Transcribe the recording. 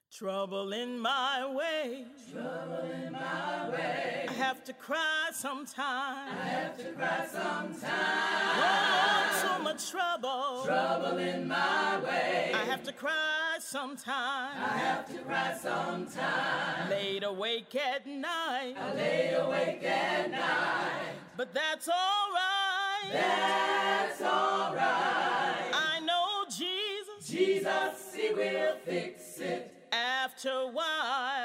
Trouble in my way. Trouble in my way. I have to cry sometimes. I have to cry sometimes. Oh, so much trouble. Trouble in my way. I have to cry sometimes. I have to cry sometimes. Laid awake at night. I lay awake at night. But that's all right. That's all right. I know Jesus. Jesus, He will fix it. After a while.